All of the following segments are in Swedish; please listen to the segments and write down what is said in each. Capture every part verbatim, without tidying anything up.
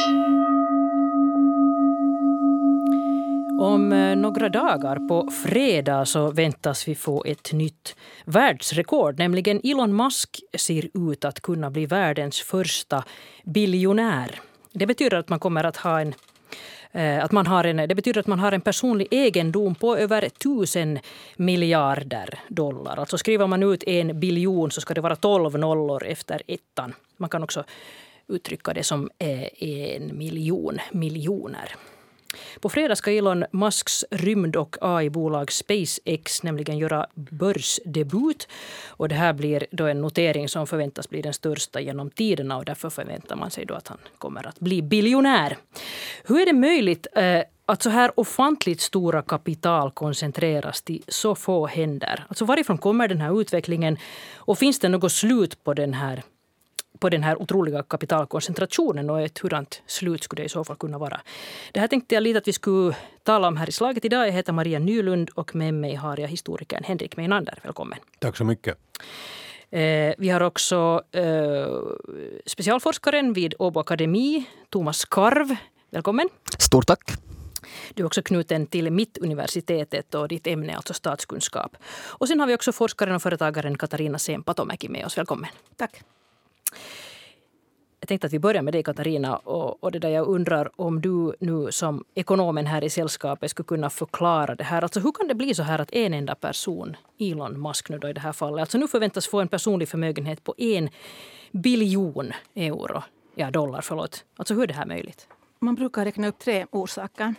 Om några dagar på fredag så väntas vi få ett nytt världsrekord. Nämligen Elon Musk ser ut att kunna bli världens första biljonär. Det betyder att man kommer att ha en att man har en, det betyder att man har en personlig egendom på över tusen miljarder dollar. Alltså skriver man ut en biljon så ska det vara tolv nollor efter ettan. Man kan också uttrycka det som en miljon miljoner. På fredag ska Elon Musks rymd- och A I-bolag SpaceX nämligen göra börsdebut. Och det här blir då en notering som förväntas bli den största genom tiderna och därför förväntar man sig då att han kommer att bli biljonär. Hur är det möjligt eh, att så här ofantligt stora kapital koncentreras till så få händer? Alltså varifrån kommer den här utvecklingen och finns det något slut på den här på den här otroliga kapitalkoncentrationen och ett hurdant slut skulle det i så fall kunna vara. Det här tänkte jag lite att vi skulle tala om här i slaget idag. Jag heter Maria Nylund och med mig har jag historikern Henrik Meinander. Välkommen. Tack så mycket. Eh, vi har också eh, specialforskaren vid Åbo Akademi, Thomas Karv. Välkommen. Stort tack. Du är också knuten till Mittuniversitetet och ditt ämne är alltså statskunskap. Och sen har vi också forskaren och företagaren Katarina Sempatomäki med oss. Välkommen. Tack. Jag tänkte att vi börjar med dig Katarina och, och det där jag undrar om du nu som ekonomen här i sällskapet skulle kunna förklara det här. Alltså hur kan det bli så här att en enda person, Elon Musk nu då i det här fallet, alltså nu förväntas få en personlig förmögenhet på en biljon euro, ja dollar förlåt. Alltså hur är det här möjligt? Man brukar räkna upp tre orsaker.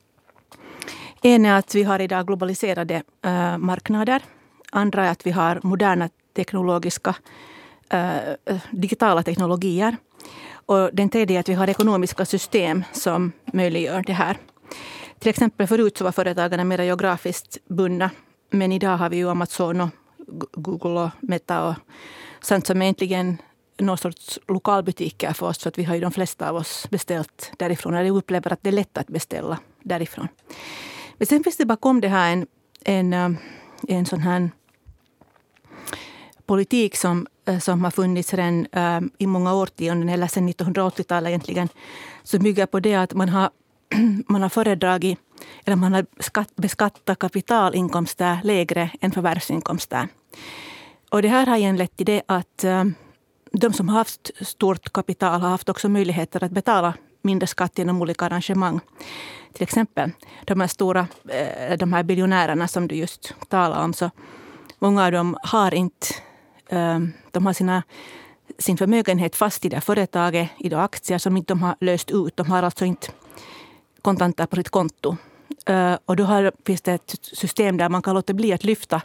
En är att vi har idag globaliserade äh, marknader. Andra är att vi har moderna teknologiska äh, digitala teknologier. Och den tredje är att vi har ekonomiska system som möjliggör det här. Till exempel förut så var företagarna mer geografiskt bundna. Men idag har vi ju Amazon och Google och Meta och sånt som egentligen någon sorts lokalbutiker för oss. För att vi har ju de flesta av oss beställt därifrån. Eller upplever att det är lätt att beställa därifrån. Men sen finns det bakom det här en, en, en sån här politik som, som har funnits redan äh, i många årtionden, eller sedan nittonhundraåttiotalet egentligen, som bygger på det att man har, man har föredragit, eller man har skatt, beskattat kapitalinkomster lägre än förvärvsinkomster. Och det här har igen lett till det att äh, de som har haft stort kapital har haft också möjligheter att betala mindre skatt genom olika arrangemang. Till exempel de här stora, äh, de här biljonärerna som du just talade om, så många av dem har inte De har sina, sin förmögenhet fast i det företaget, i de aktier som inte de har löst ut. De har alltså inte kontanter på sitt konto. Och då har, finns det ett system där man kan låta bli att lyfta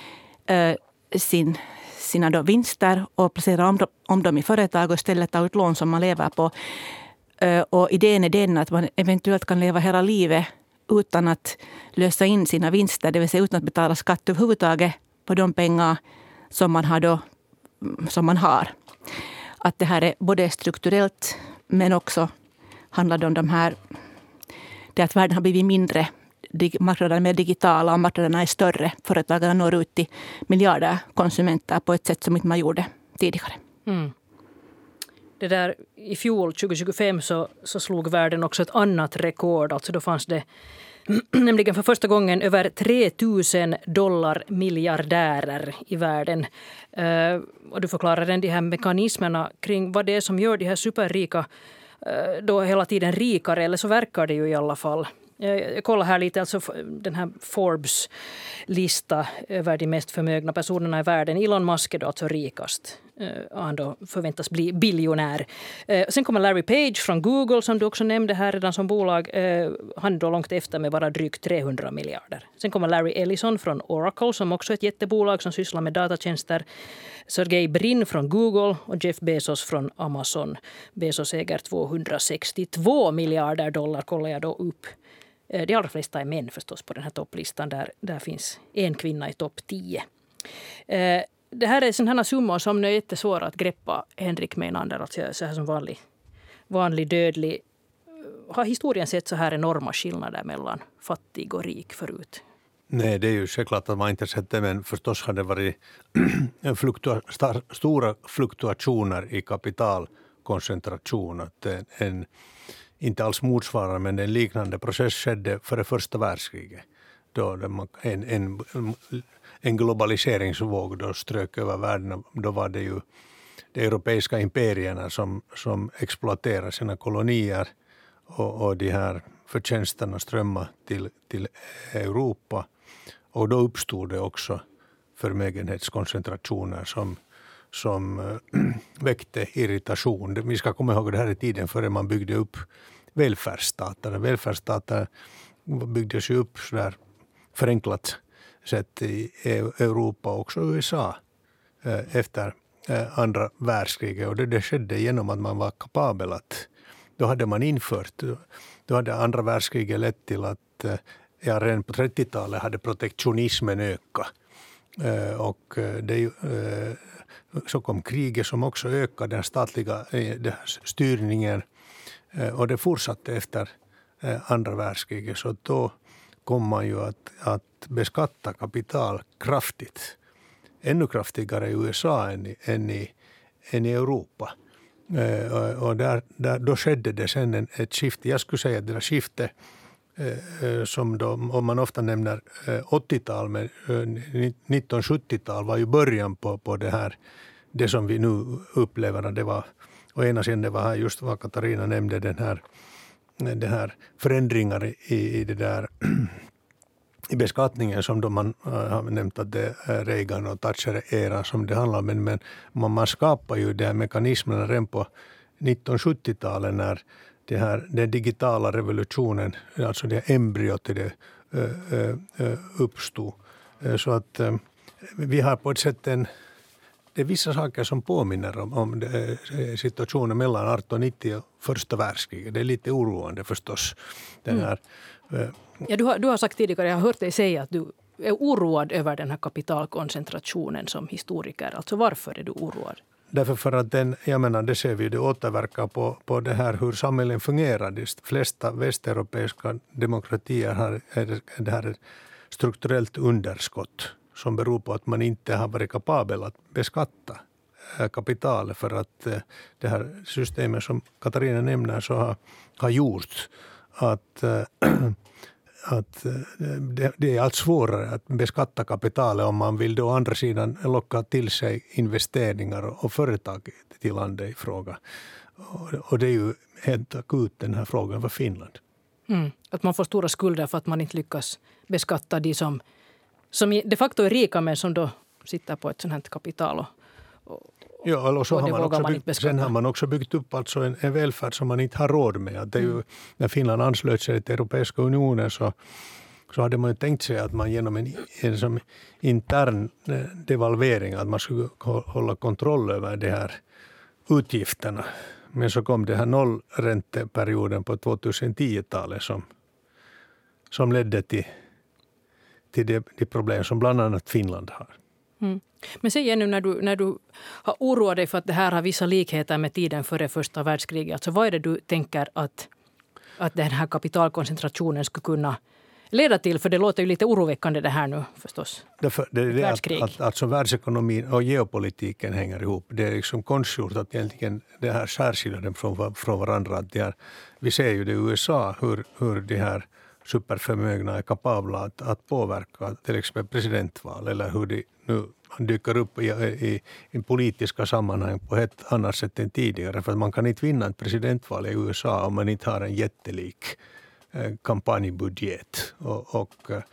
sin, sina då vinster och placera om, om dem i företag och istället ta ut lån som man lever på. Och idén är den att man eventuellt kan leva hela livet utan att lösa in sina vinster, det vill säga utan att betala skatt överhuvudtaget på de pengar som man har då, som man har. Att det här är både strukturellt men också handlar det om de här, det att världen har blivit mindre, marknaderna är mer digitala och marknaderna är större. Företagarna når ut till miljarder konsumenter på ett sätt som inte man gjorde tidigare. Mm. Det där, i fjol tjugo tjugofem så, så slog världen också ett annat rekord. Alltså då fanns det nämligen för första gången över tre tusen dollar miljardärer i världen. Uh, och du förklarar de här mekanismerna kring vad det är som gör de här superrika uh, då hela tiden rikare, eller så verkar det ju i alla fall. Jag, jag kollar här lite, alltså den här Forbes lista över de mest förmögna personerna i världen. Elon Musk är då alltså rikast. Uh, han då förväntas bli biljonär. Uh, sen kommer Larry Page från Google som du också nämnde här redan som bolag. Uh, han är då långt efter med bara drygt trehundra miljarder. Sen kommer Larry Ellison från Oracle som också är ett jättebolag som sysslar med datatjänster. Sergey Brin från Google och Jeff Bezos från Amazon. Bezos äger tvåhundrasextiotvå miljarder dollar, kollar jag då upp. Uh, de allra flesta är män förstås på den här topplistan. Där, där finns en kvinna i topp tio. Uh, Det här är sådana summor som är jättesvåra att greppa, Henrik Meinander, alltså så här som vanlig, vanlig dödlig. Har historien sett så här enorma skillnader mellan fattig och rik förut? Nej, det är ju självklart att man inte sett det, men förstås har det varit fluktua- star- stora fluktuationer i kapital maktkoncentration. Att en, en inte alls motsvarar, men en liknande process skedde före första världskriget. Då en, en, en globaliseringsvåg då strök över världen. Då var det ju de europeiska imperierna som, som exploaterar sina kolonier, och, och de här förtjänsterna strömmar till, till Europa. Och då uppstod det också förmögenhetskoncentrationer som, som äh, väckte irritation. Vi ska komma ihåg det här i tiden före man byggde upp välfärdsstater. Välfärdsstater byggdes ju upp så där förenklat sätt i Europa och också U S A äh, efter äh, andra världskriget. Och det, det skedde genom att man var kapabel att, då hade man infört, då hade andra världskriget lett till att äh, ja, redan på trettiotalet hade protektionismen ökat. Uh, och det, uh, så kom kriget som också ökade den statliga uh, styrningen, uh, och det fortsatte efter uh, andra världskriget. Så då kom man ju att, att beskatta kapital kraftigt, ännu kraftigare i U S A än i, än i, än i Europa. Uh, och och där, där, då skedde det sen en, ett skifte. Jag skulle säga att det där skiftet som då, om man ofta nämner åttiotal, men nittonhundrasjuttiotal var ju början på, på det här, det som vi nu upplever. Det var, och ena sidan det var här just vad Katarina nämnde, den här, det här förändringar i, i det där i beskattningen som då man har nämnt att det är Reagan och Thatcher-era som det handlar om, men, men man, man skapar ju de här mekanismerna redan på nittonhundrasjuttiotalet när det här, den digitala revolutionen, alltså det embryot till det ö, ö, uppstod. Så att ö, vi har på ett sätt en, det är vissa saker som påminner om, om det, situationen mellan arton nittio och första världskriget. Det är lite oroande förstås. Den här, mm. ö, ja, du, har, du har sagt tidigare, jag har hört dig säga att du är oroad över den här kapitalkoncentrationen som historiker. Alltså varför är du oroad? Därför för att den, jag menar, det ser vi, det återverkar på, på det här hur samhällen fungerar. De flesta västeuropeiska demokratier har det här strukturellt underskott som beror på att man inte har varit kapabel att beskatta kapital, för att det här systemet som Katarina nämner så har, har gjort att att det, det är allt svårare att beskatta kapitalet om man vill då å andra sidan locka till sig investeringar och, och företag till landet i fråga. Och, och det är ju helt akut den här frågan för Finland. Mm. Att man får stora skulder för att man inte lyckas beskatta de som, som de facto är rika men som då sitter på ett sånt här kapital. Och, och, ja, eller så och har man också man byggt, sen har man också byggt upp alltså en, en välfärd som man inte har råd med. Att det är ju, när Finland anslöt sig till Europeiska unionen så, så hade man ju tänkt sig att man genom en, en som intern devalvering att man skulle hålla kontroll över de här utgifterna. Men så kom det här nollränteperioden på tjugohundratio-talet som, som ledde till, till de, de problem som bland annat Finland har. Mm. Men säg nu när du, när du har oroat dig för att det här har vissa likheter med tiden före första världskriget. Alltså vad är det du tänker att, att den här kapitalkoncentrationen skulle kunna leda till? För det låter ju lite oroväckande det här nu förstås. Därför, det är det att, att alltså världsekonomin och geopolitiken hänger ihop. Det är liksom konstgjort att egentligen det här särskiljer dem från, från varandra. Att det här, vi ser ju det i U S A hur, hur de här superförmögna är kapabla att, att påverka till exempel presidentval eller hur de nu dyker upp i, i, i politiska sammanhang på ett annat sätt än tidigare. För att man kan inte vinna ett presidentval i U S A om man inte har en jättelik eh, kampanjbudget. Och, och,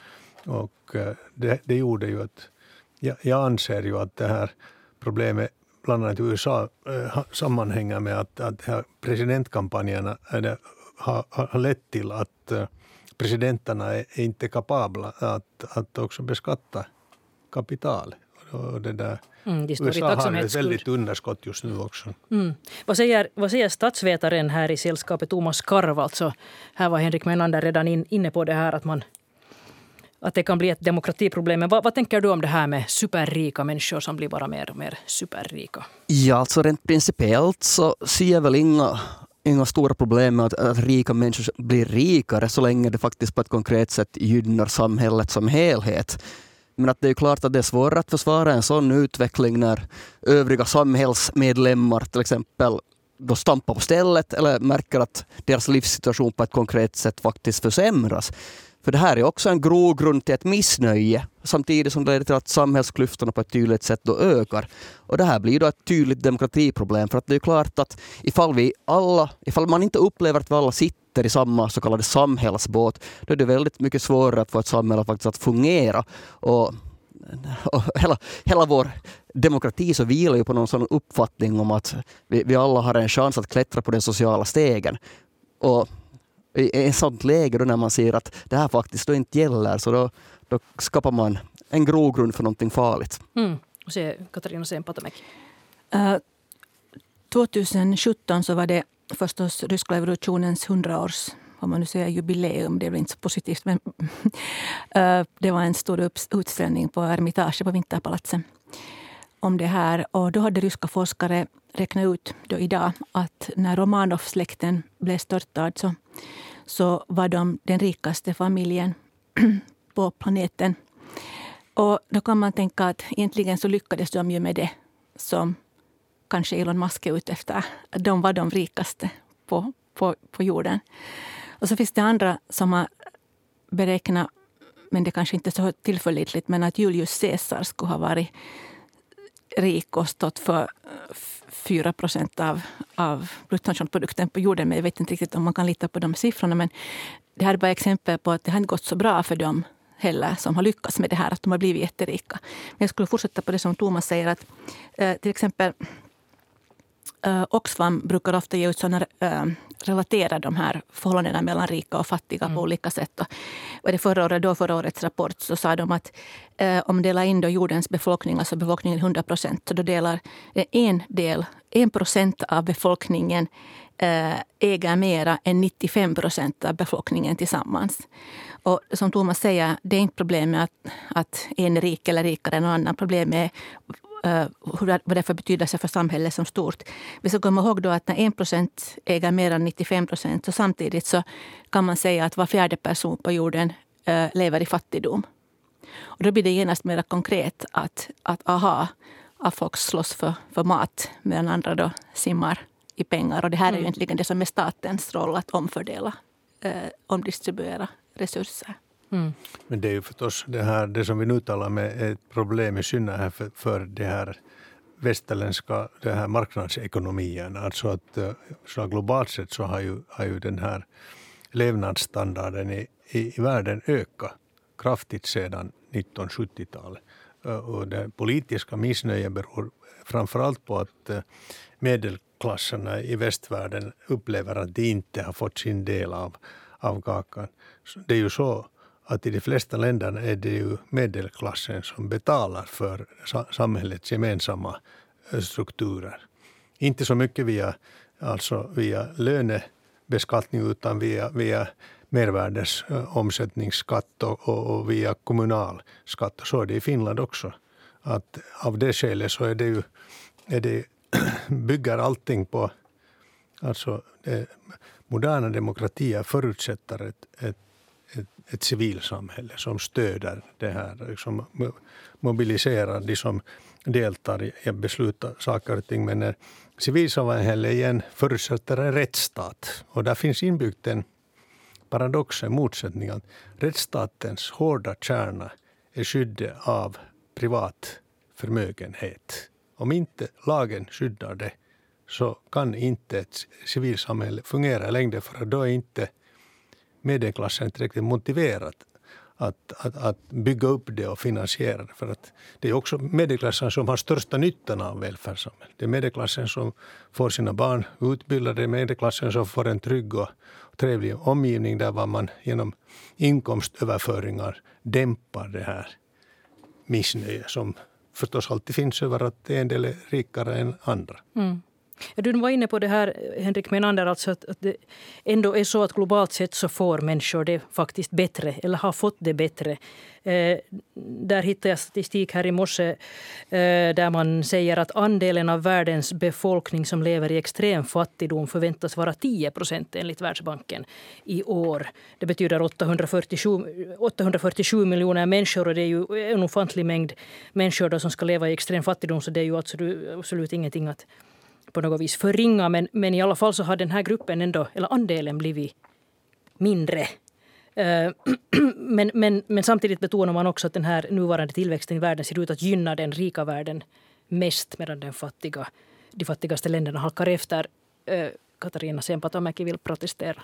och det, det gjorde ju att jag, jag anser ju att det här problemet bland annat i U S A eh, sammanhänger med att, att här presidentkampanjerna är, har, har lett till att eh, presidenterna är inte kapabla att, att också beskatta kapital. Och det där, mm, det U S A har ett väldigt underskott just nu också. Mm. Vad, säger, vad säger statsvetaren här i sällskapet Thomas Karv? Alltså, här var Henrik Menander redan in, inne på det här att, man, att det kan bli ett demokratiproblem. Men vad, vad tänker du om det här med superrika människor som blir bara mer och mer superrika? Ja, alltså rent principiellt så ser jag väl inga Inga stora problem med att, att rika människor blir rikare så länge det faktiskt på ett konkret sätt gynnar samhället som helhet. Men att det är klart att det är svårare att försvara en sån utveckling när övriga samhällsmedlemmar till exempel då stampar på stället eller märker att deras livssituation på ett konkret sätt faktiskt försämras. För det här är också en grogrund till ett missnöje samtidigt som det leder till att samhällsklyftorna på ett tydligt sätt då ökar. Och det här blir då ett tydligt demokratiproblem, för att det är klart att ifall vi alla, ifall man inte upplever att vi alla sitter i samma så kallade samhällsbåt, då är det väldigt mycket svårare att få ett samhälle faktiskt att fungera. Och, och hela, hela vår demokrati så vilar ju på någon sån uppfattning om att vi, vi alla har en chans att klättra på den sociala stegen. Och i ett sånt läge då när man ser att det här faktiskt då inte gäller, så då, då skapar man en grogrund för någonting farligt. Mm. Och se Katarina Sempatamäki. Uh, tjugohundrasjutton så var det förstås ryska revolutionens hundraårs, om man nu säger jubileum, det är väl inte så positivt, men uh, det var en stor utställning på Ermitage på Vinterpalatsen om det här. Och då hade ryska forskare räknat ut då idag att när Romanov-släkten blev störtad så, så var de den rikaste familjen på planeten. Och då kan man tänka att egentligen så lyckades de ju med det som kanske Elon Musk är ute efter. De var de rikaste på, på, på jorden. Och så finns det andra som har beräknat, men det kanske inte är så tillförlitligt, men att Julius Caesar skulle ha varit rik och stått för fyra procent av, av bruttonationalprodukten på jorden. Men jag vet inte riktigt om man kan lita på de siffrorna. Men det här är bara exempel på att det har inte gått så bra för dem heller som har lyckats med det här, att de har blivit jätterika. Men jag skulle fortsätta på det som Thomas säger, att eh, till exempel eh, Oxfam brukar ofta ge ut sådana eh, relatera de här förhållandena mellan rika och fattiga mm. på olika sätt. Och det förra året, då förra årets rapport så sa de att eh, om delar in då jordens befolkning, alltså befolkningen hundra procent, så då delar en del, en procent av befolkningen eh, äger mera än nittiofem procent av befolkningen tillsammans. Och som Thomas säger, det är inte problem med att, att en är rik eller rikare än någon annan. Problem är uh, vad det för betydelse för samhället som stort. Vi ska komma ihåg då att när en procent äger mer än nittiofem procent, så samtidigt så kan man säga att var fjärde person på jorden uh, lever i fattigdom. Och då blir det genast mer konkret att, att aha, att folk slåss för, för mat medan andra då simmar i pengar. Och det här är ju egentligen det som är statens roll, att omfördela, uh, omdistribuera resurser. Mm. Men det är ju förstås det här, det som vi nu talar med, är ett problem i synnerhet för, för det här västerländska, det här marknadsekonomien. Alltså att så globalt sett så har ju, har ju den här levnadsstandarden i, i, i världen ökat kraftigt sedan nittonhundrasjuttiotalet. Och det politiska missnöjet beror framförallt på att medelklasserna i västvärlden upplever att de inte har fått sin del av av kakan. Det är ju så att i de flesta länderna är det ju medelklassen som betalar för samhällets gemensamma strukturer. Inte så mycket via, alltså via lönebeskattning utan via, via mervärdes omsättningsskatt och, och via kommunalskatt. Så är det i Finland också. Att av det skälet så är det ju, är det, bygger allting på, alltså det, moderna demokratier förutsätter ett, ett, ett, ett civilsamhälle som stöder det här, som mobiliserar de som deltar i att besluta saker och ting. Men när civilsamhälle igen förutsätter en rättsstat, och där finns inbyggt en paradox, en motsättning, att rättsstatens hårda kärna är skyddet av privat förmögenhet. Om inte lagen skyddar det, så kan inte ett civilsamhälle fungera längre, för då är inte medelklassen tillräckligt motiverat att, att, att bygga upp det och finansiera det. För att det är också medelklassen som har största nyttan av välfärdssamhället. Det är medelklassen som får sina barn utbildade, det är medelklassen som får en trygg och trevlig omgivning där man genom inkomstöverföringar dämpar det här missnöje som förstås alltid finns över att en del är rikare än andra. Mm. Du var inne på det här, Henrik Menander, alltså att, att det ändå är så att globalt sett så får människor det faktiskt bättre, eller har fått det bättre. Eh, där hittar jag statistik här i morse eh, där man säger att andelen av världens befolkning som lever i extrem fattigdom förväntas vara tio procent enligt Världsbanken i år. Det betyder åttahundrafyrtiosju, åttahundrafyrtiosju miljoner människor, och det är ju en ofantlig mängd människor då som ska leva i extrem fattigdom, så det är ju absolut, absolut ingenting att på något vis förringa, men, men i alla fall så har den här gruppen ändå, eller andelen blivit mindre. Men, men, men samtidigt betonar man också att den här nuvarande tillväxten i världen ser ut att gynna den rika världen mest, medan den fattiga, de fattigaste länderna halkar efter. Katarina Sempatomäki vill protestera.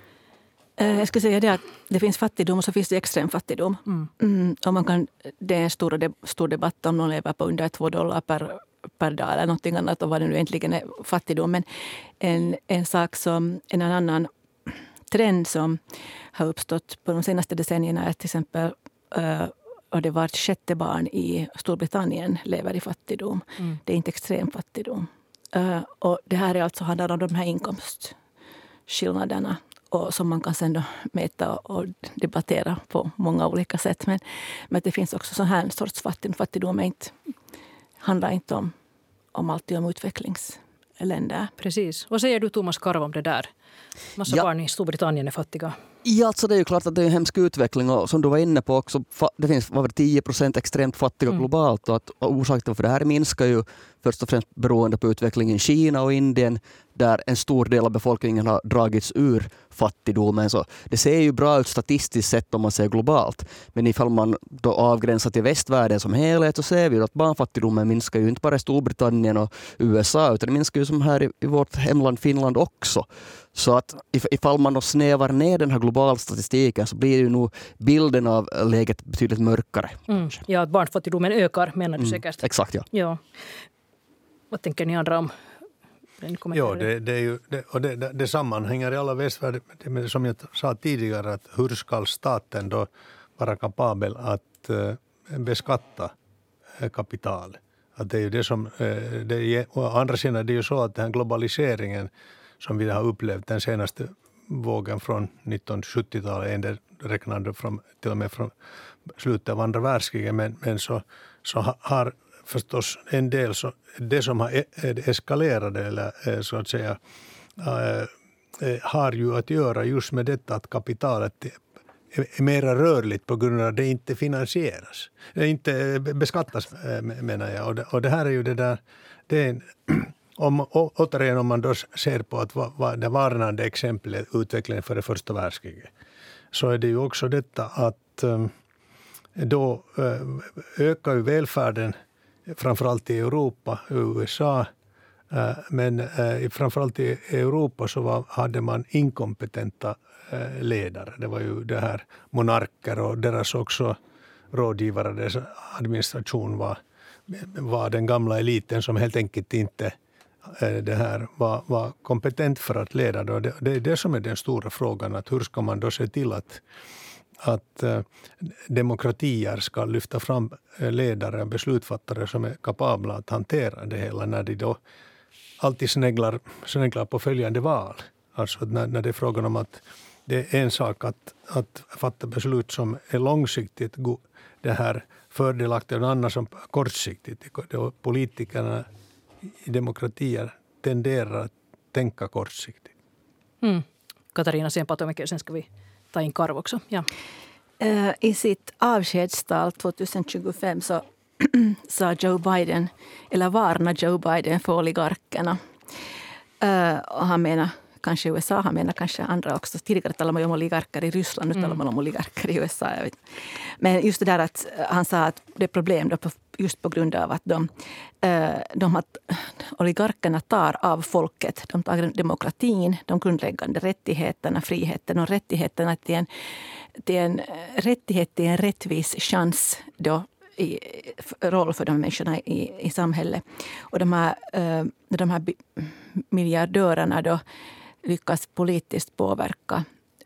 Jag skulle säga det att det finns fattigdom och så finns det extrem fattigdom. Mm. Mm, och man kan, det är en stor, stor debatt om någon lever på under två dollar per, per dag eller någonting annat och vad det nu egentligen är fattigdom. Men en, en sak som, en annan trend som har uppstått på de senaste decennierna är till exempel uh, och det var ett sjätte barn i Storbritannien lever i fattigdom. Mm. Det är inte extrem fattigdom. Uh, och det här är alltså handlar om de här inkomstskillnaderna och som man kan sen då mäta och debattera på många olika sätt. Men, men det finns också så här sorts fattigdom. Fattigdom är inte, handlar inte om, om alltid om utvecklingsländer. Precis. Vad säger du, Thomas Karv, om det där? Massa ja. barn i Storbritannien är fattiga. Ja, alltså det är ju klart att det är en hemsk utveckling och som du var inne på också, det finns var tio procent extremt fattiga mm. globalt och att och orsaken för det här minskar ju först och främst beroende på utvecklingen i Kina och Indien där en stor del av befolkningen har dragits ur fattigdomen. Så det ser ju bra ut statistiskt sett om man ser globalt. Men ifall man då avgränsar till västvärlden som helhet så ser vi att barnfattigdomen minskar ju inte bara i Storbritannien och U S A utan det minskar ju som här i, i vårt hemland Finland också. Så att ifall man då snävar ner den här globala statistiken så blir ju nog bilden av läget betydligt mörkare. Mm. Ja, att barnfattigdomen ökar menar du mm. säkert. Exakt, ja. ja. Vad tänker ni andra om? Ja, det, det, är ju, det, och det, det, det sammanhänger i alla västvärlden med, som jag sa tidigare, att hur ska staten då vara kapabel att uh, beskatta uh, kapital? Att det är ju det som, uh, det är, å andra sidan är det ju så att den här globaliseringen som vi har upplevt den senaste vågen från nittonhundrasjuttiotalet, en del räknade från, till och med från slutet av andra världskriget, men, men så, så har förstås en del, så, det som har eskalerat eller så att säga äh, har ju att göra just med detta att kapitalet är mera rörligt på grund av att det inte finansieras. Det inte beskattas menar jag. Och det, och det här är ju det där, det är en, om, återigen om man då ser på att va, va, det varnande exemplet utvecklingen för det första världskriget så är det ju också detta att um, då uh, ökar ju välfärden framförallt i Europa och U S A, uh, men uh, framförallt i Europa så var, hade man inkompetenta uh, ledare. Det var ju det här monarker och deras också rådgivare, deras administration var, var den gamla eliten som helt enkelt inte det här var, var kompetent för att leda. Det, det är det som är den stora frågan, att hur ska man då se till att, att uh, demokratier ska lyfta fram ledare och beslutsfattare som är kapabla att hantera det hela när de då alltid sneglar, sneglar på följande val. Alltså när, när det är frågan om att det är en sak att, att fatta beslut som är långsiktigt det här fördelaktigt och en annan som kortsiktigt. Det politikerna i demokratier tenderar att tänka kortsiktigt. Mm. Katarina Sempatomäki, sen ska vi ta in Karv också. Ja. Uh, I sitt avskedstal tjugohundratjugofem så sa Joe Biden, eller varnade Joe Biden för oligarkerna. Uh, och han menar kanske U S A, han menar kanske andra också. Tidigare talade man om oligarker i Ryssland, nu talar man om oligarker i U S A. Jag vet. Men just det där att han sa att det är problem då på, just på grund av att de, de att oligarkerna tar av folket. De tar demokratin, de grundläggande rättigheterna, friheten och rättigheterna till en, till en rättighet till en rättvis chans då i roll för de människorna i, i samhället. Och de här, de här miljardörerna då lyckas politiskt påverka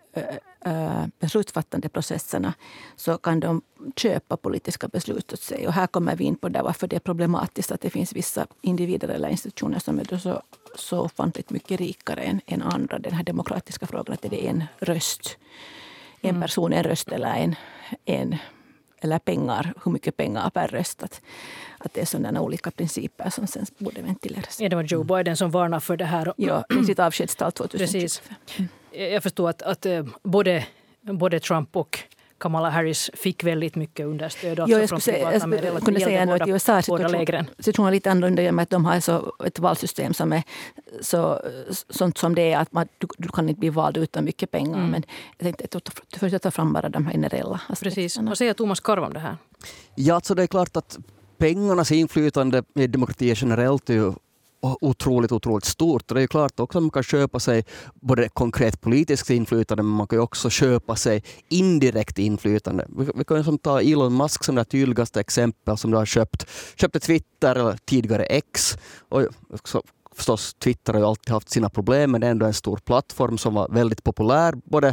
äh, beslutsfattande processerna så kan de köpa politiska beslut åt sig. Och här kommer vi in på det varför det är problematiskt att det finns vissa individer eller institutioner som är så, så ofantligt mycket rikare än, än andra. Den här demokratiska frågan att det är en röst. En mm. person, en röst eller en, en eller pengar, hur mycket pengar per röst. Att, att det är sådana olika principer som sen borde ventileras. Ja, det var Joe Biden som varnar för det här. Ja, i sitt avskedstal tjugohundratjugofem. Precis. Jag förstår att, att både, både Trump och Kamala Harris fick väldigt mycket understöd Jo, alltså jag från skulle säga, privata jag medel. skulle kunna säga att i U S A båda lägren. situationen är lite annorlunda i och med att de har så ett valsystem som är så, sånt som det är att man, du, du kan inte bli vald utan mycket pengar. Mm. Men jag tänkte att först att ta fram bara de här generella aspekterna. Precis. Vad säger Thomas Karv om det här? Ja, alltså det är klart att pengarnas inflytande i demokratier generellt är ju otroligt, otroligt stort. Och det är ju klart också att man kan köpa sig både konkret politiskt inflytande, men man kan ju också köpa sig indirekt inflytande. Vi kan ju som ta Elon Musk som det tydligaste exempel, som har köpt, köpte Twitter eller tidigare X. Och så, förstås, Twitter har ju alltid haft sina problem, men det är ändå en stor plattform som var väldigt populär både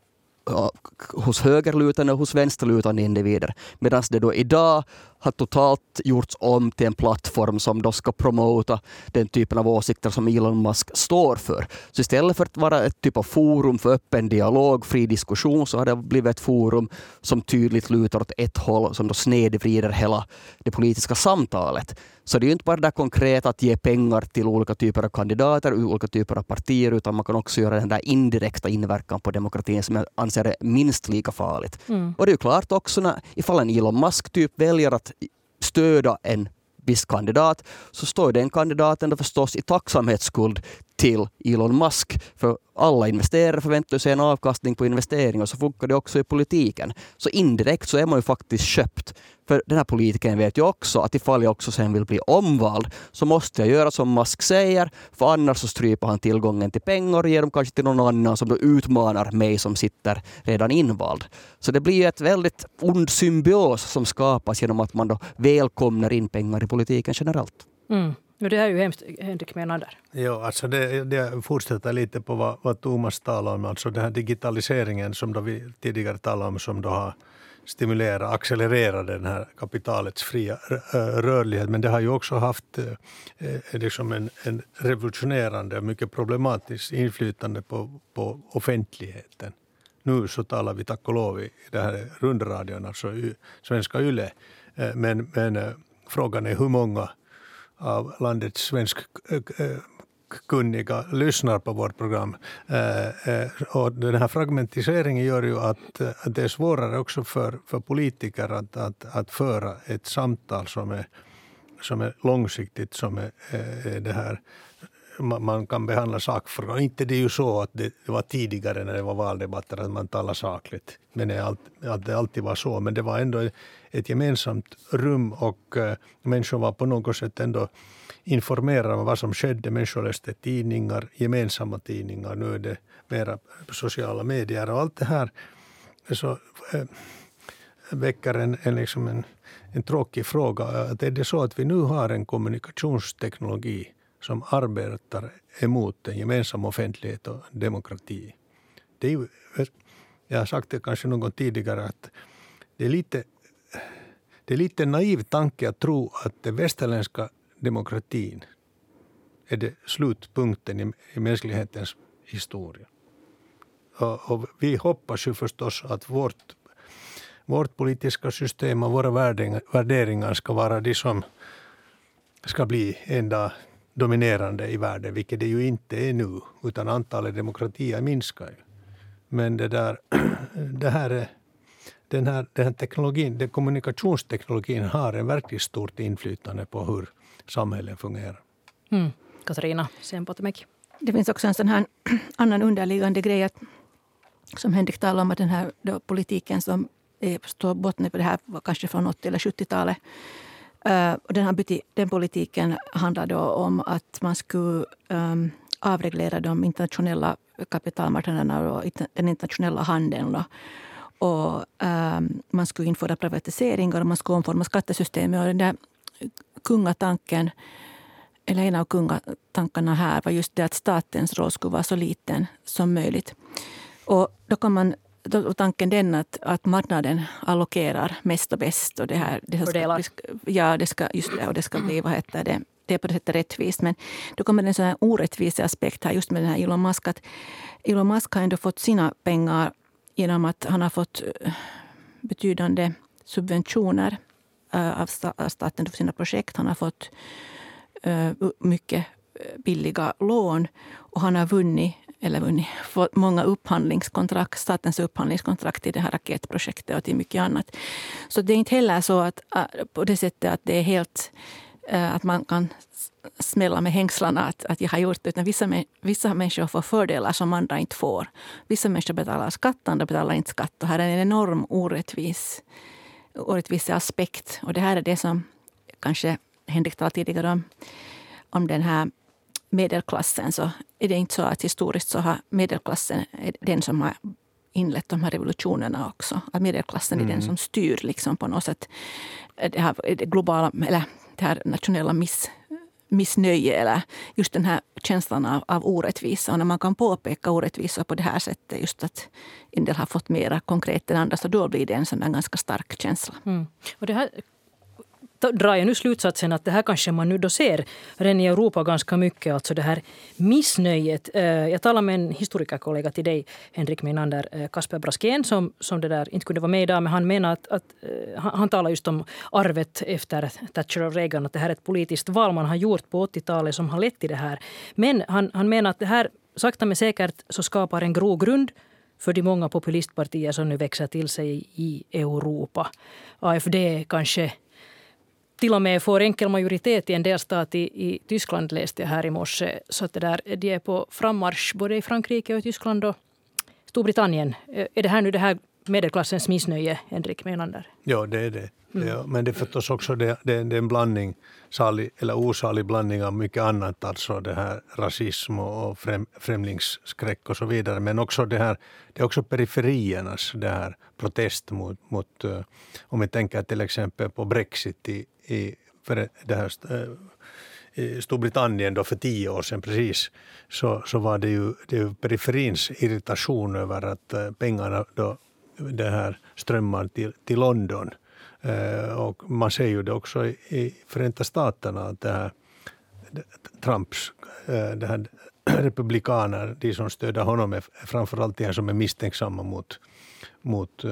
hos högerlutande och hos vänsterlutande individer. Medan det då idag har totalt gjorts om till en plattform som då ska promota den typen av åsikter som Elon Musk står för. Så istället för att vara ett typ av forum för öppen dialog, fri diskussion, så har det blivit ett forum som tydligt lutar åt ett håll, som då snedvrider hela det politiska samtalet. Så det är ju inte bara det konkret att ge pengar till olika typer av kandidater, olika typer av partier, utan man kan också göra den där indirekta inverkan på demokratin som jag anser är minst lika farligt. Mm. Och det är ju klart också när ifall en Elon Musk typ väljer att stödja en viss kandidat, så står den kandidaten då förstås i tacksamhetsskuld till Elon Musk. För alla investerare förväntar sig en avkastning på investering, och så funkar det också i politiken. Så indirekt så är man ju faktiskt köpt. För den här politikern vet ju också att ifall jag också sen vill bli omvald, så måste jag göra som Musk säger, för annars så stryper han tillgången till pengar och ger dem kanske till någon annan som då utmanar mig som sitter redan invald. Så det blir ett väldigt ond symbios som skapas genom att man då välkomnar in pengar i politiken generellt. Mm. Men det är ju hemskt, Henrik menar där. Ja, alltså det, det fortsätter lite på vad, vad Thomas talar om. Alltså den här digitaliseringen som då vi tidigare talade om, som då har stimulerat, accelererat den här kapitalets fria rörlighet. Men det har ju också haft eh, liksom en, en revolutionerande och mycket problematiskt inflytande på, på offentligheten. Nu så talar vi tack och lov i det här rundradion, alltså svenska Yle. Eh, men, men eh, frågan är hur många av landets svensk kunniga lyssnar på vårt program. Och den här fragmentiseringen gör ju att, att det är svårare också för, för politiker att, att, att föra ett samtal som är, som är långsiktigt, som är, är det här. Man kan behandla sakfrågor. Inte det är ju så att det var tidigare när det var valdebatter att man talar sakligt. Men det, alltid, att det alltid var så. Men det var ändå ett gemensamt rum, och uh, människor var på något sätt ändå informerade om vad som skedde. Människor läste tidningar, gemensamma tidningar. Nu är det mera sociala medier och allt det här. Så uh, väcker en, en, liksom en, en tråkig fråga. Att är det så att vi nu har en kommunikationsteknologi som arbetar emot en gemensam offentlighet och demokrati? Det är ju, jag har sagt det kanske någon tidigare, att det är lite, det är lite naiv tanke att tro att den västerländska demokratin är det slutpunkten i, i mänsklighetens historia. Och, och vi hoppas ju förstås att vårt, vårt politiska system och våra värderingar, värderingar ska vara de som ska bli en dag dominerande i världen, vilket det ju inte är nu, utan antalet demokratier minskar ju. Men det där, det här är, den här, den här teknologin, den kommunikationsteknologin har en verkligt stort inflytande på hur samhällen fungerar. Mm. Katarina Sempotemäki. Det finns också en sån här annan underliggande grej att, som Henrik talade om, att den här då, politiken som är, står botten på det här var kanske från åttio- eller sjuttiotalet. Uh, och den, här, den politiken handlar då om att man skulle um, avreglera de internationella kapitalmarknaderna och den internationella handeln. Då. Och um, man skulle införa privatiseringar och man skulle omforma skattesystemet. Och den där kungatanken, eller en av kungatankarna här, var just det att statens roll skulle vara så liten som möjligt. Och då kan man Och tanken den att, att marknaden allokerar mest och bäst. Och det här, det ska, ja, det ska, just det, och det ska bli, vad heter det, det är på det sättet rättvist. Men då kommer en sån här orättvis aspekt här just med den här Elon Musk. Att Elon Musk har ändå fått sina pengar genom att han har fått betydande subventioner av staten för sina projekt. Han har fått mycket billiga lån och han har vunnit eller vunnit, fått många upphandlingskontrakt, statens upphandlingskontrakt till det här raketprojektet och till mycket annat. Så det är inte heller så att på det sättet att det är helt att man kan smälla med hängslarna att, att jag har gjort det. Utan vissa, vissa människor får fördelar som andra inte får. Vissa människor betalar skatt, andra betalar inte skatt. Och här är en enorm orättvis, orättvis aspekt. Och det här är det som kanske Henrik talade tidigare om, om den här medelklassen. Så är det inte så att historiskt så har medelklassen den som har inlett de här revolutionerna också. Att medelklassen mm. är den som styr liksom på något sätt det här det globala, eller det här nationella miss, missnöje eller just den här känslan av, av orättvisa. Och när man kan påpeka orättvisa på det här sättet, just att en del har fått mera konkret än andra, så då blir det en sån där ganska stark känsla. Mm. Och det här drar jag nu slutsatsen att det här kanske man nu då ser redan i Europa ganska mycket, alltså det här missnöjet. Jag talade med en historikerkollega till dig, Henrik Meinander, Kasper Braskén, som, som det där inte kunde vara med idag, men han menar att, att han, han talar just om arvet efter Thatcher och Reagan, att det här är ett politiskt val man har gjort på åttiotalet som har lett till det här. Men han, han menar att det här sakta men säkert så skapar en grogrund för de många populistpartier som nu växer till sig i Europa. A F D kanske till och med får enkel majoritet i en delstat i, i Tyskland, läste jag här i morse. Så att det där, de är på frammarsch både i Frankrike och Tyskland och Storbritannien. Är det här nu det här medelklassens missnöje, Henrik Meinander? Ja, det är det. Mm. Ja, men det är förstås också det, det, det är en blandning, salig, eller osalig blandning av mycket annat. Alltså det här rasism och främ, främlingsskräck och så vidare. Men också det här, det är också periferiernas det här protest mot, mot uh, om vi tänker till exempel på Brexit i, i för det här uh, i Storbritannien då för tio år sedan precis, så, så var det ju, det ju periferins irritation över att uh, pengarna då det här strömmar till, till London. Uh, och man ser ju det också i, i Förenta Staterna att det här Trumps uh, det här republikaner, de som stöder honom är framförallt de som är misstänksamma mot, mot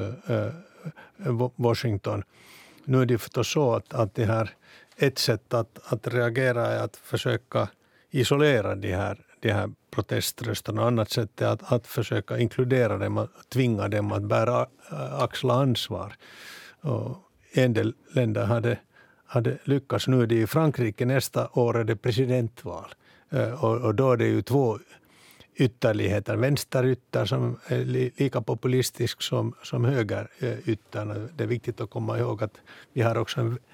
uh, Washington. Nu är det förstås så att, att det här ett sätt att, att reagera är att försöka isolera de här, de här proteströsterna. Annat sätt är att, att försöka inkludera dem och tvinga dem att bära axla ansvar. Och en del länder hade, hade lyckats. Nu är det i Frankrike, nästa år är det presidentval. Och, och då är det ju två ytterligheter. Vänsterytter som är li, lika populistisk som, som högerytter. Det är viktigt att komma ihåg att vi har också en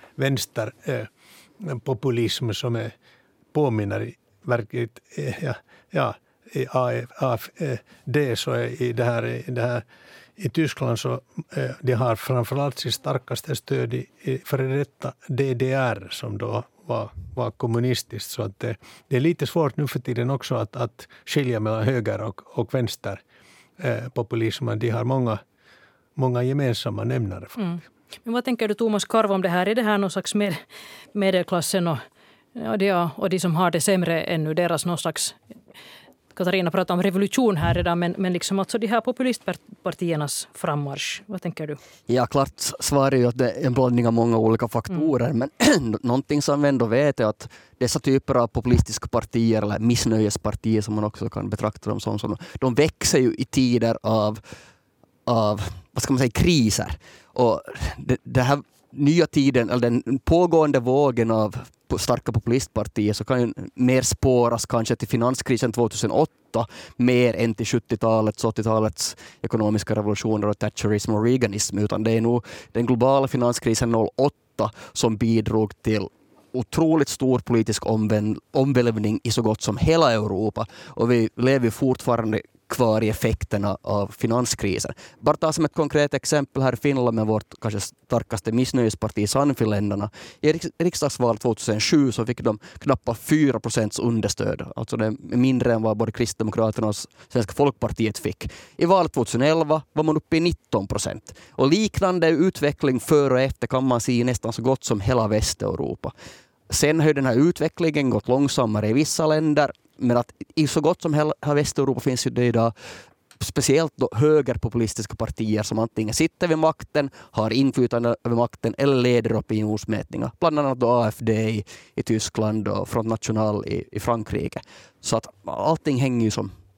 vänsterpopulism som är påminner i verkligt, ja, ja i A F D så är i det här, i det här i Tyskland så eh, de har framförallt sitt starkaste stöd i, i före detta D D R som då var, var kommunistiskt. Så att det, det är lite svårt nu för tiden också att, att skilja mellan höger och, och vänster eh, populismen. De har många, många gemensamma nämnare. Mm. Men vad tänker du Thomas Karv om det här? Är det här någon slags med, medelklassen och, ja, de, och de som har det sämre ännu, deras någon slags... Katarina pratade om revolution här redan, men, men liksom alltså de här populistpartiernas frammarsch. Vad tänker du? Ja, klart svar är ju att det är en blandning av många olika faktorer. Mm. Men någonting som vi ändå vet är att dessa typer av populistiska partier, eller missnöjespartier som man också kan betrakta dem som, som de växer ju i tider av, av vad ska man säga, kriser. Och det, det här nya tiden, eller den pågående vågen av starka populistpartier så kan ju mer spåras kanske till finanskrisen tjugohundraåtta mer än till sjuttiotalets och åttiotalets ekonomiska revolutioner och Thatcherism och Reaganism, utan det är nog den globala finanskrisen noll åtta som bidrog till otroligt stor politisk omvälvning i så gott som hela Europa, och vi lever fortfarande kvar i effekterna av finanskrisen. Bara ta som ett konkret exempel här i Finland med vårt kanske starkaste missnöjesparti Sannfinländarna. I riksdagsvalet tjugohundrasju så fick de knappt fyra procents understöd. Alltså det är mindre än vad både Kristdemokraterna och Svenska Folkpartiet fick. I valet tjugohundraelva var man uppe i nitton procent. Och liknande utveckling före och efter kan man se i nästan så gott som hela Västeuropa. Sen har ju den här utvecklingen gått långsammare i vissa länder, men att i så gott som hela Västeuropa finns ju det idag speciellt då högerpopulistiska partier som antingen sitter vid makten, har inflytande över makten eller leder opinionsmätningar. Bland annat då A F D i, i Tyskland och Front National i, i Frankrike. Så att allting hänger ju som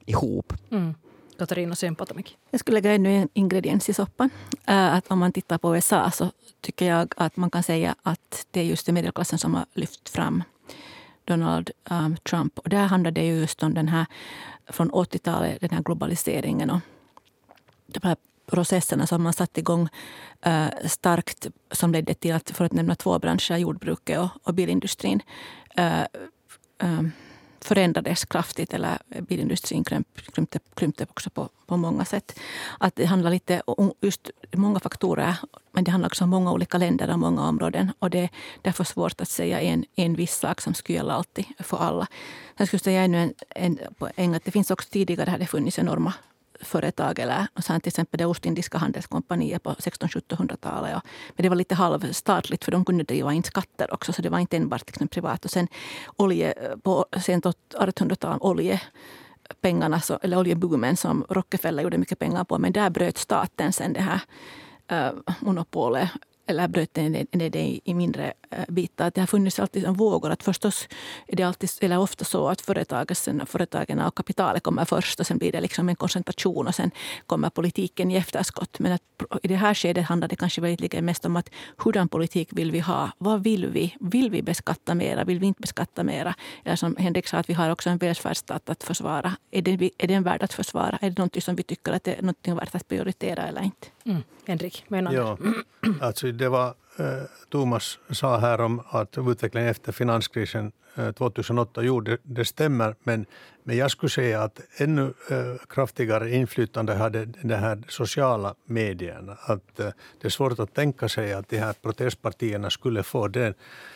ihop. Mm. Katarina Sempatomäki. Jag skulle lägga ännu en ingrediens i soppan. Äh, att om man tittar på U S A så tycker jag att man kan säga att det är just den medelklassen som har lyft fram Donald um, Trump. Och där handlar det ju just om den här från åttiotalet, den här globaliseringen och de här processerna som man satt igång uh, starkt som ledde till att, för att nämna två branscher, jordbruket och, och bilindustrin, uh, um, förändrades kraftigt, eller bilindustrin krympte, krympte också på, på många sätt. Att det handlar lite om just många faktorer, men det handlar också om många olika länder och många områden. Och det är därför svårt att säga en, en viss sak som skulle gälla alltid för alla. Jag skulle säga ännu en, en poäng att det finns också tidigare här det funnits enorma företag, eller till exempel det Ostindiska handelskompaniet på sexton-sjuttonhundratalet. Men det var lite halvstatligt, för de kunde driva in skatter också, så det var inte enbart liksom privat. Och sen olje, på sent artonhundratalet, oljepengarna, så, eller oljeboomen som Rockefeller gjorde mycket pengar på, men där bröt staten sen det här äh, monopolet, eller bröt det, det, det i mindre bitar. Det har funnits alltid en vågor. Att förstås är det alltid, eller ofta så att företagen, företagen och kapitalet kommer först, och sen blir det liksom en koncentration, och sen kommer politiken i efterskott. Men att i det här skedet handlar det kanske väldigt mest om att hurdan politik vill vi ha? Vad vill vi? Vill vi beskatta mera? Vill vi inte beskatta mera? Eller som Henrik sa, att vi har också en välfärdsstat att försvara. Är det, är det en värld att försvara? Är det något som vi tycker att det är något värt att prioritera eller inte? Mm. Henrik, menar Ja, alltså det var eh, Thomas sa här om att utvecklingen efter finanskrisen eh, tjugohundraåtta gjorde, det stämmer, men, men jag skulle säga att ännu eh, kraftigare inflytande hade de här sociala medierna. Att eh, det är svårt att tänka sig att de här protestpartierna skulle få den,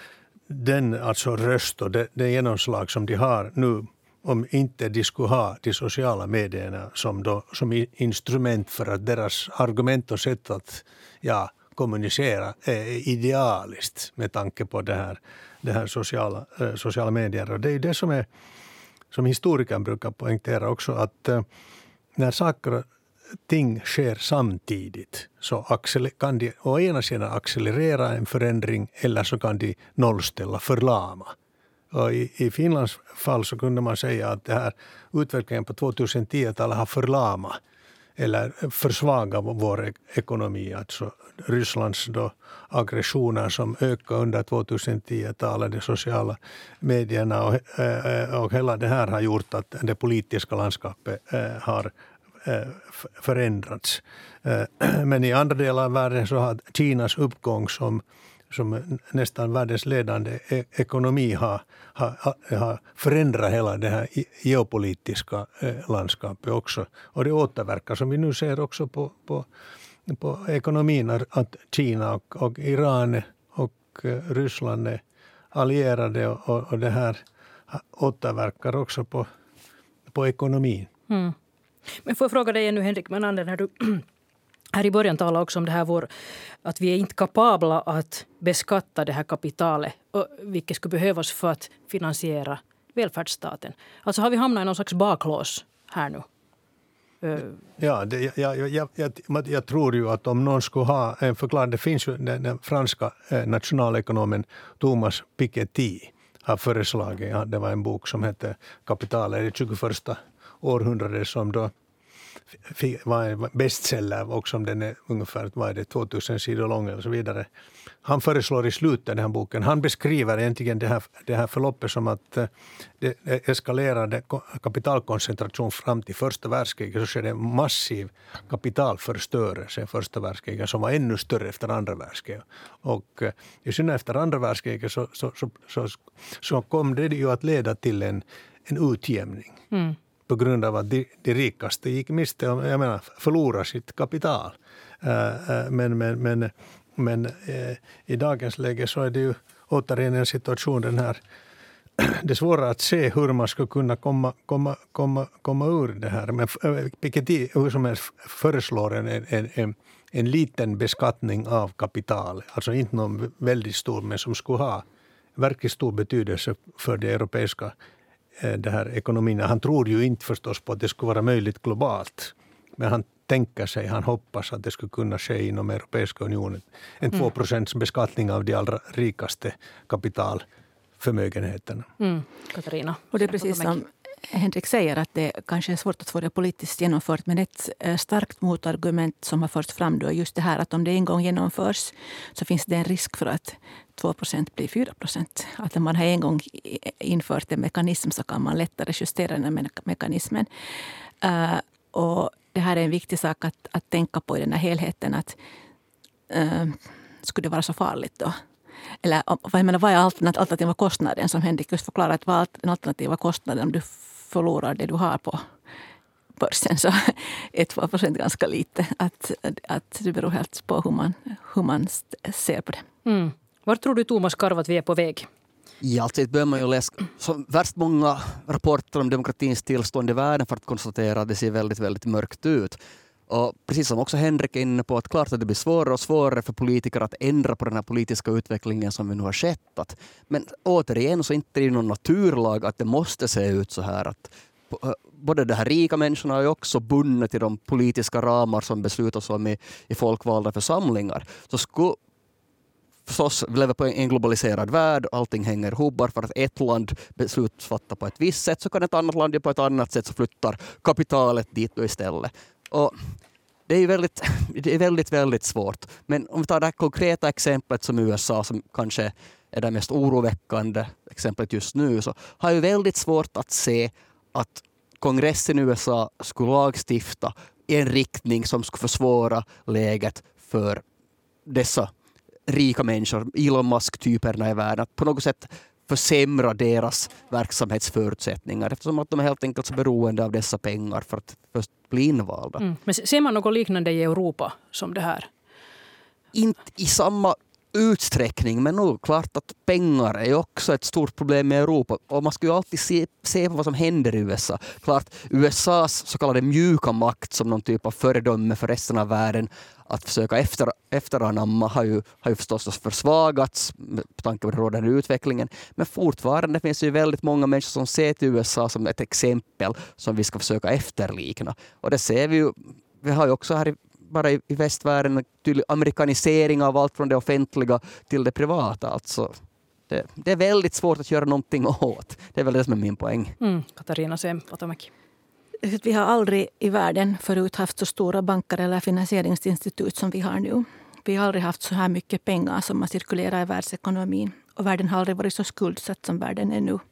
den alltså röst och det, det genomslag som de har nu, om inte de skulle ha de sociala medierna som, då, som instrument för att deras argument och sätt att ja, kommunicera är idealiskt med tanke på det här, det här sociala, eh, sociala medier. Och det är ju det som, är, som historikern brukar poängtera också, att eh, när saker och ting sker samtidigt så kan de å ena sidan accelerera en förändring, eller så kan de nollställa, förlama. Och i, i Finlands fall så kunde man säga att det här utvecklingen på tjugohundratio-talet har förlamat eller försvagat vår ekonomi. Alltså Rysslands då aggressioner som ökar under tjugohundratio-talet, de sociala medierna och, och hela det här har gjort att det politiska landskapet har förändrats. Men i andra delar av världen så har Kinas uppgång som som nästan världens ledande ekonomi har, har, har förändrat hela det här geopolitiska landskapet också. Och det återverkar, som vi nu ser också på, på, på ekonomin, att Kina och, och Iran och Ryssland är allierade, och, och det här återverkar också på, på ekonomin. Mm. Men får jag fråga dig nu, Henrik Menander, när du här i början talade också om det här vår, att vi är inte kapabla att beskatta det här kapitalet, vilket skulle behövas för att finansiera välfärdsstaten. Alltså har vi hamnat i någon slags baklås här nu? Ja, det, jag, jag, jag, jag, jag tror ju att om någon skulle ha en förklaring, det finns ju den, den franska nationalekonomen Thomas Piketty har föreslagit, ja, det var en bok som hette Kapitalet i det tjugoförsta århundradet som då var en bestseller också, om den är ungefär vad är det, tvåtusen sidor lång och så vidare. Han föreslår i slutet av den här boken, han beskriver egentligen det här, det här förloppet som att det eskalerade kapitalkoncentration fram till första världskriget, så skedde en massiv kapitalförstörelse i första världskriget som var ännu större efter andra världskriget. Och i synnerhet efter andra världskriget så, så, så, så, så kom det ju att leda till en, en utjämning. Mm. På grund av att de, de rikaste gick miste, jag menar, förlorar sitt kapital. Uh, men men, men, men uh, i dagens läge så är det ju återigen en situation, den här, det är svårare att se hur man ska kunna komma, komma, komma, komma ur det här. Men uh, Piketty hur som helst föreslår en, en, en, en liten beskattning av kapital. Alltså inte någon väldigt stor, men som skulle ha verkligt stor betydelse för det europeiska det här ekonomin. Han tror ju inte förstås på att det skulle vara möjligt globalt. Men han tänker sig, han hoppas att det skulle kunna ske inom Europeiska unionen. En två procents beskattning av de allra rikaste kapitalförmögenheterna. Mm. Katarina. Och det är precis som Henrik säger att det kanske är svårt att få det politiskt genomfört, men ett starkt motargument som har förts fram då är just det här att om det en gång genomförs så finns det en risk för att två procent blir fyra procent. Att när man har en gång infört en mekanism så kan man lättare justera den här mekanismen. Uh, och det här är en viktig sak att, att tänka på i den här helheten. Att, uh, skulle det vara så farligt då? Eller vad, menar, vad är alternativa kostnaden som Henrik just förklarar? Att vad är den alternativa kostnaden om du förlorar det du har på börsen, så är två procent ganska lite. Att, att det beror helt på hur man, hur man ser på det. Mm. Var tror du, Thomas Karv, att vi är på väg? Ja, alltså det bör man ju läsa så värst många rapporter om demokratins tillstånd i världen för att konstatera att det ser väldigt, väldigt mörkt ut. Och precis som också Henrik är inne på, att klart att det blir svårare och svårare för politiker att ändra på den här politiska utvecklingen som vi nu har sett. Men återigen så inte är det någon naturlag att det måste se ut så här. Att både de här rika människorna är också bundna till de politiska ramar som beslutas om i, i folkvalda församlingar. Så skulle förstås, vi lever på en globaliserad värld, allting hänger ihop. Bara för att ett land beslutsfattar på ett visst sätt så kan ett annat land på ett annat sätt, så flyttar kapitalet dit då istället. Och det är väldigt, det är väldigt, väldigt svårt. Men om vi tar det här konkreta exemplet som U S A, som kanske är det mest oroväckande exemplet just nu, så har jag väldigt svårt att se att kongressen i U S A skulle lagstifta i en riktning som skulle försvåra läget för dessa rika människor, Elon Musk-typerna i världen, att på något sätt försämra deras verksamhetsförutsättningar, eftersom att de är helt enkelt så beroende av dessa pengar för att först bli invalda. Mm. Men ser man något liknande i Europa som det här? Inte i samma utsträckning, men nog klart att pengar är också ett stort problem i Europa. Och man ska ju alltid se, se på vad som händer i U S A. Klart, U S A:s så kallade mjuka makt som någon typ av föredöme för resten av världen att försöka efter, efteranamma har ju, har ju förstås försvagats på tanke på den rådande utvecklingen. Men fortfarande finns det ju väldigt många människor som ser till U S A som ett exempel som vi ska försöka efterlikna. Och det ser vi ju, vi har ju också här i bara i, i västvärlden en tydlig amerikanisering av allt från det offentliga till det privata. Alltså, det, det är väldigt svårt att göra någonting åt. Det är väl det som är min poäng. Mm. Katarina Sem-Vatamäki. Vi har aldrig i världen förut haft så stora banker eller finansieringsinstitut som vi har nu. Vi har aldrig haft så här mycket pengar som har cirkulerat i världsekonomin. Och världen har aldrig varit så skuldsatt som världen är nu.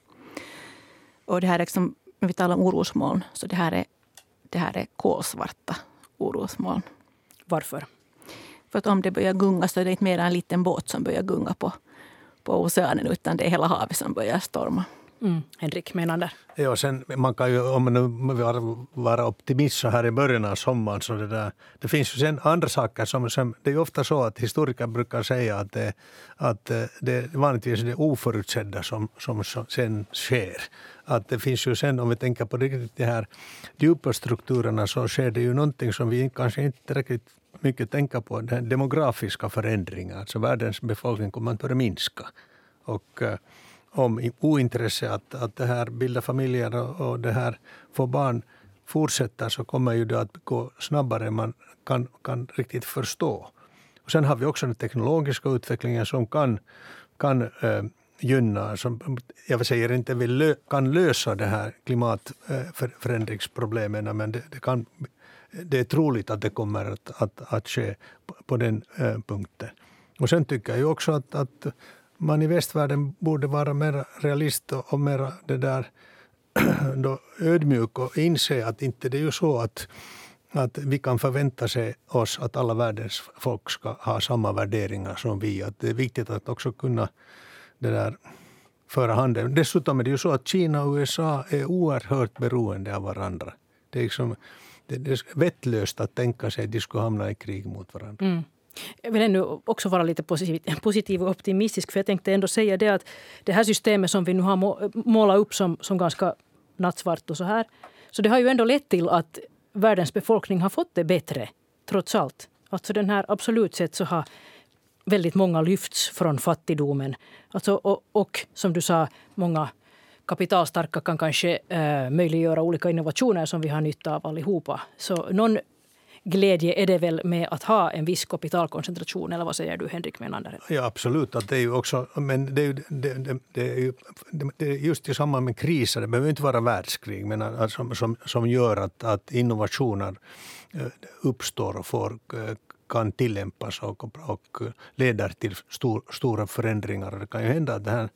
Och det här är liksom, när vi talar om orosmoln, så det här är, det här är kolsvarta orosmoln. Varför? För att om det börjar gunga så är det inte mer en liten båt som börjar gunga på, på oceanen, utan det är hela havet som börjar storma. Mm. Henrik, menar där? Ja, sen man kan ju, om man nu vill vara optimist så här i början av sommaren, så det där, det finns ju sen andra saker som, som det är ju ofta så att historiker brukar säga att det, att det vanligtvis är det oförutsedda som, som sen sker. Att det finns ju sen, om vi tänker på riktigt de här djupa strukturerna, så sker det ju någonting som vi kanske inte tillräckligt mycket tänker på, den demografiska förändringar. Alltså världens befolkning kommer att börja minska. Och om ointresse att, att det här bilda familjer och, och det här få barn fortsätter, så kommer ju det att gå snabbare än man kan, kan riktigt förstå. Och sen har vi också den teknologiska utvecklingen som kan, kan äh, gynna, som jag säger inte vill lö, kan lösa det här klimatförändringsproblemen, men det, det, kan, det är troligt att det kommer att, att, att ske på, på den äh, punkten. Och sen tycker jag ju också att, att man i västvärlden borde vara mer realist och mer det där då ödmjuk och inse att inte det är ju så att, att vi kan förvänta sig oss att alla världens folk ska ha samma värderingar som vi. Att det är viktigt att också kunna det där föra handen. Dessutom är det ju så att Kina och U S A är oerhört beroende av varandra. Det är liksom det är vettlöst att tänka sig att de skulle hamna i krig mot varandra. Mm. Jag vill ännu också vara lite positiv och optimistisk, för jag tänkte ändå säga det att det här systemet som vi nu har målat upp som, som ganska nattsvart och så här, så det har ju ändå lett till att världens befolkning har fått det bättre, trots allt. Alltså den här absolut sett så har väldigt många lyfts från fattigdomen. Alltså, och, och som du sa, många kapitalstarka kan kanske äh, möjliggöra olika innovationer som vi har nytta av allihopa. Så någon glädje är det väl med att ha en viss kapitalkoncentration, eller vad säger du, Henrik Menander? Ja, absolut. Att det är ju också, men det är, ju, det, det, det är ju det är just i samband med kriser, det behöver inte vara världskrig, men alltså, som, som gör att, att innovationer uppstår och får, kan tillämpas och, och leder till stor, stora förändringar. Det kan ju hända att det här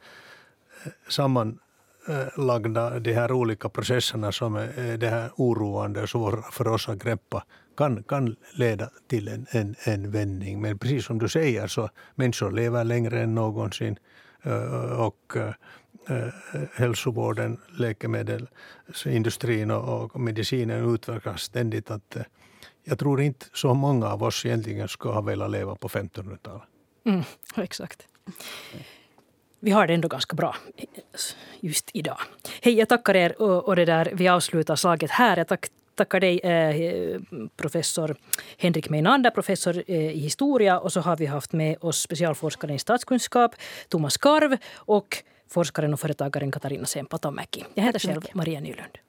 sammanlagda, de här olika processerna som är det här oroande och svåra för oss att greppa kan, kan leda till en, en, en vändning. Men precis som du säger så människor lever längre än någonsin och hälsovården, läkemedelsindustrin och medicinen utvecklas ständigt. Att jag tror inte så många av oss egentligen ska ha velat leva på femtonhundratalet. Mm, exakt. Vi har det ändå ganska bra just idag. Hej, jag tackar er och, och det där, vi avslutar slaget här. Jag tack, tackar dig eh, professor Henrik Meinander, professor eh, i historia, och så har vi haft med oss specialforskaren i statskunskap Thomas Karv och forskaren och företagaren Katarina Sempatomäki. Jag heter själv Maria Nylund.